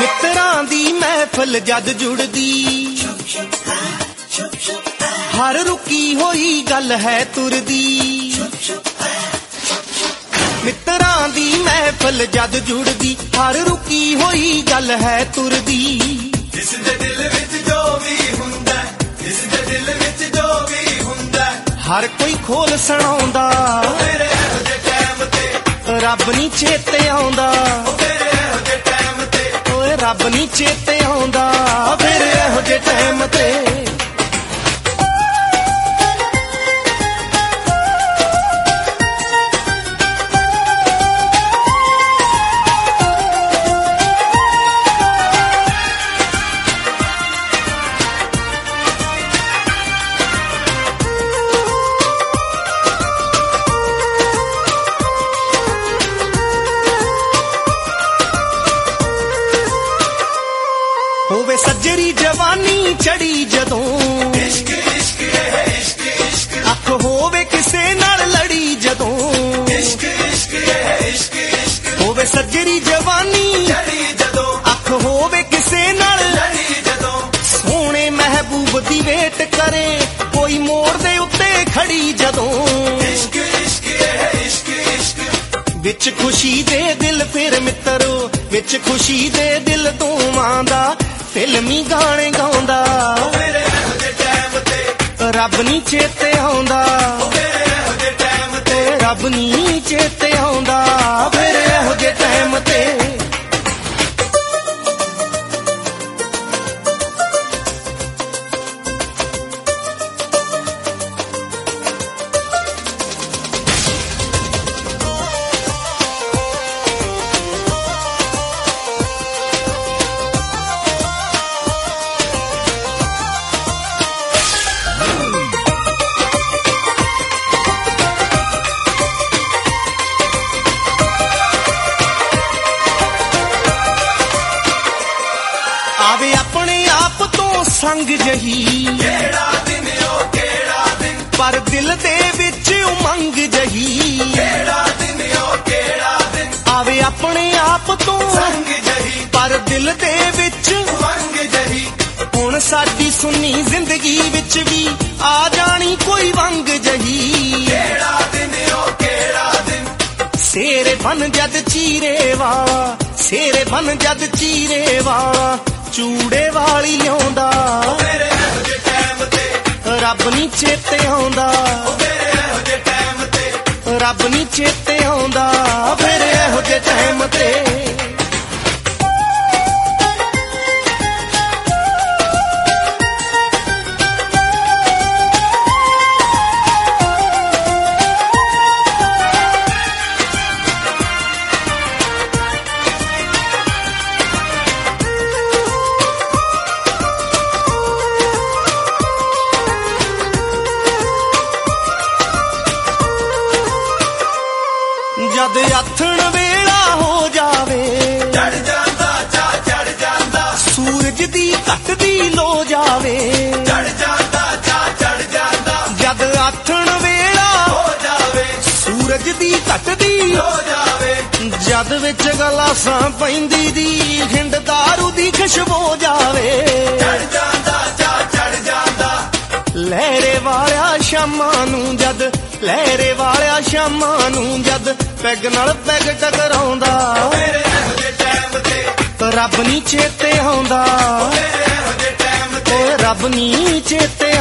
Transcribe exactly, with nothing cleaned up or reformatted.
ਮਿੱਤਰਾਂ ਦੀ ਮਹਿਫਲ ਜਦ ਜੁੜਦੀ, ਹਰ ਰੁਕੀ ਹੋਈ ਗੱਲ ਹੈ ਤੁਰਦੀ। ਮਿੱਤਰਾਂ ਦੀ ਮਹਿਫਲ ਜਦ ਜੁੜਦੀ, ਹਰ ਰੁਕੀ ਹੋਈ ਗੱਲ ਹੈ ਤੁਰਦੀ। ਜਿਸ ਦੇ ਦਿਲ ਵਿੱਚ ਜੋ ਵੀ ਹੁੰਦਾ, ਜਿਸ ਦੇ ਦਿਲ ਵਿੱਚ ਜੋ ਵੀ ਹੁੰਦਾ, ਹਰ ਕੋਈ ਖੋਲ ਸੁਣਾਉਂਦਾ। ਤੇਰੇ ਇਹੋ ਜਿਹੇ ਟਾਈਮ ਤੇ ਰੱਬ ਨੀ ਚੇਤੇ ਆਉਂਦਾ, ਤੇਰੇ ਇਹੋ ਜਿਹੇ ਟਾਈਮ ਤੇ ਓਏ ਰੱਬ ਨੀ ਚੇਤੇ ਆਉਂਦਾ ਫਿਰ ਇਹੋ ਜਿਹੇ ਟਾਈਮ ਤੇ। ਹੋਵੇ ਸੱਜਰੀ ਜਵਾਨੀ ਚੜੀ ਜਦੋਂ, ਇਸ਼ਕ ਇਸ਼ਕ ਹੈ ਇਸ਼ਕ ਇਸ਼ਕ, ਅੱਖ ਹੋਵੇ ਕਿਸੇ ਨਾਲ ਲੜੀ ਜਦੋਂ। ਇਸ਼ਕ ਇਸ਼ਕ ਹੈ ਇਸ਼ਕ ਇਸ਼ਕ, ਹੋਵੇ ਸੱਜਰੀ ਜਵਾਨੀ ਚੜੀ ਜਦੋਂ, ਅੱਖ ਹੋਵੇ ਕਿਸੇ ਨਾਲ ਲੜੀ ਜਦੋਂ, ਸੋਹਣੇ ਮਹਿਬੂਬ ਦੀ ਵੇਟ ਕਰੇ ਕੋਈ ਮੋੜ ਦੇ ਉੱਤੇ ਖੜੀ ਜਦੋਂ। ਇਸ਼ਕ ਇਸ਼ਕ ਹੈ ਇਸ਼ਕ ਇਸ਼ਕ, ਵਿੱਚ ਖੁਸ਼ੀ ਦੇ ਦਿਲ ਫਿਰ ਮਿੱਤਰੋ, ਵਿੱਚ ਖੁਸ਼ੀ ਦੇ ਦਿਲ ਦੋਵਾਂ ਦਾ ਫਿਲਮੀ ਗਾਣੇ ਗਾਉਂਦਾ। ਤੇਰੇ ਇਹੋ ਜਿਹੇ ਟਾਈਮ ਤੇ ਰੱਬ ਨੀ ਚੇਤੇ ਆਉਂਦਾ, ਤੇਰੇ ਇਹੋ ਜਿਹੇ ਟਾਈਮ ਤੇ ਰੱਬ ਨੀ ਚੇਤੇ ਆਉਂਦਾ ਫਿਰ ਇਹੋ ਜਿਹੇ ਟਾਈਮ ਤੇ। ਆਵੇ ਆਪਣੇ ਆਪ ਤੋਂ ਸੰਗ ਜਹੀ, ਕਿਹੜਾ ਦਿਨ ਉਹ ਕਿਹੜਾ ਦਿਨ, ਪਰ ਦਿਲ ਦੇ ਵਿੱਚ ਉਮੰਗ ਜਹੀ। ਕਿਹੜਾ ਦਿਨ ਉਹ ਕਿਹੜਾ ਦਿਨ, ਆਵੇ ਆਪਣੇ ਆਪ ਤੋਂ ਸੰਗ ਜਹੀ ਪਰ ਦਿਲ ਦੇ ਵਿੱਚ ਮੰਗ ਜਹੀ। ਹੁਣ ਸਾਡੀ ਸੁੰਨੀ ਜ਼ਿੰਦਗੀ ਵਿੱਚ ਵੀ ਆ ਜਾਣੀ ਕੋਈ ਵੰਗ ਜਹੀ। ਕਿਹੜਾ ਦਿਨ ਉਹ ਕਿਹੜਾ ਦਿਨ, ਸੇਰੇ ਬਨ ਜਦ ਚੀਰੇ ਵਾਲਾ, ਸੇਰੇ ਬਨ ਜਦ ਚੀਰੇ ਵਾਲਾ ਚੂੜੇ ਵਾਲੀ ਲਿਆਉਂਦਾ। ਤੇਰੇ ਇਹੋ ਜਿਹੇ ਟਾਈਮ ਤੇ ਰੱਬ ਨੀ ਚੇਤੇ ਆਉਂਦਾ, ਤੇਰੇ ਇਹੋ ਜਿਹੇ ਟਾਈਮ ਤੇ ਰੱਬ ਨੀ ਚੇਤੇ ਆਉਂਦਾ ਫਿਰ ਇਹੋ ਜਿਹੇ ਟਾਈਮ ਤੇ। ਜਦ ਆਥਣ ਵੇਲਾ ਹੋ ਜਾਵੇ, ਚੜ ਜਾਂਦਾ ਚਾ ਚੜ ਜਾਂਦਾ, ਸੂਰਜ ਦੀ ਘਟਦੀ ਲੋ ਜਾਵੇ। ਚੜ ਜਾਂਦਾ ਚਾ ਚੜ ਜਾਂਦਾ, ਜਦ ਆਥਣ ਵੇਲਾ ਹੋ ਜਾਵੇ, ਸੂਰਜ ਦੀ ਘਟਦੀ ਹੋ ਜਾਵੇ, ਜਦ ਵਿੱਚ ਗਲਾਸਾਂ ਪੈਂਦੀ ਦੀ ਹਿੰਡ ਦਾਰੂ ਦੀ ਖੁਸ਼ਬੂ ਜਾਵੇ। ਚੜ ਜਾਂਦਾ ਚਾ ਚੜ ਜਾਂਦਾ, ਲਹਿਰੇ ਵਾਲਿਆ ਸ਼ਾਮਾਂ ਨੂੰ ਜਦ, ਲਹਿਰੇ ਵਾਲਿਆ ਸ਼ਾਮਾਂ ਨੂੰ ਜਦ ਪੈਗ ਨਾਲ ਪੈਗ ਟਕਰਾਉਂਦਾ। ਤੇਰੇ ਇਹੋ ਜਿਹੇ ਟਾਈਮ ਤੇ ਰੱਬ ਨੀ ਚੇਤੇ ਆਉਂਦਾ, ਤੇਰੇ ਇਹੋ ਜਿਹੇ ਟਾਈਮ ਤੇ ਓਏ ਰੱਬ ਨੀ ਚੇਤੇ